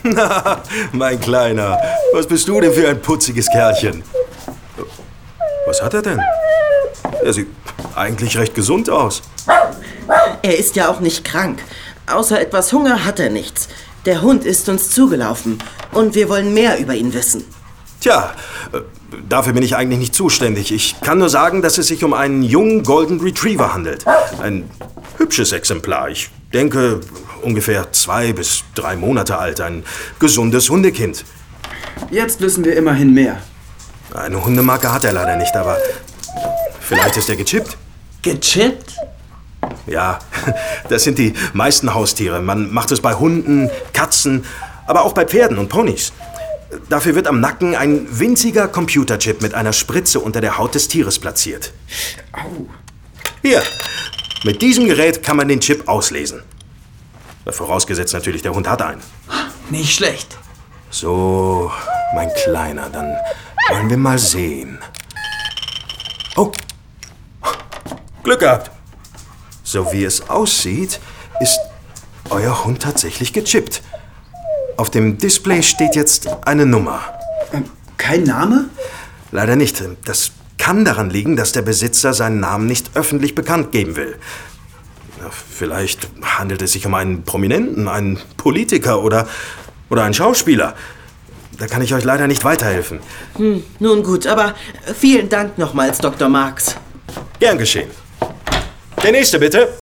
Na, mein Kleiner, was bist du denn für ein putziges Kerlchen? Was hat er denn? Er sieht eigentlich recht gesund aus. Er ist ja auch nicht krank. Außer etwas Hunger hat er nichts. Der Hund ist uns zugelaufen und wir wollen mehr über ihn wissen. Tja, dafür bin ich eigentlich nicht zuständig. Ich kann nur sagen, dass es sich um einen jungen Golden Retriever handelt. Ein hübsches Exemplar. Ich denke, ungefähr 2 bis 3 Monate alt. Ein gesundes Hundekind. Jetzt wissen wir immerhin mehr. Eine Hundemarke hat er leider nicht, aber vielleicht ist er gechippt. Gechippt? Ja, das sind die meisten Haustiere. Man macht es bei Hunden, Katzen, aber auch bei Pferden und Ponys. Dafür wird am Nacken ein winziger Computerchip mit einer Spritze unter der Haut des Tieres platziert. Au. Hier, mit diesem Gerät kann man den Chip auslesen. Vorausgesetzt natürlich, der Hund hat einen. Nicht schlecht. So, mein Kleiner, dann wollen wir mal sehen. Oh, Glück gehabt. So wie es aussieht, ist euer Hund tatsächlich gechippt. Auf dem Display steht jetzt eine Nummer. Kein Name? Leider nicht. Das kann daran liegen, dass der Besitzer seinen Namen nicht öffentlich bekannt geben will. Vielleicht handelt es sich um einen Prominenten, einen Politiker oder einen Schauspieler. Da kann ich euch leider nicht weiterhelfen. Nun gut, aber vielen Dank nochmals, Dr. Marx. Gern geschehen. Der nächste bitte.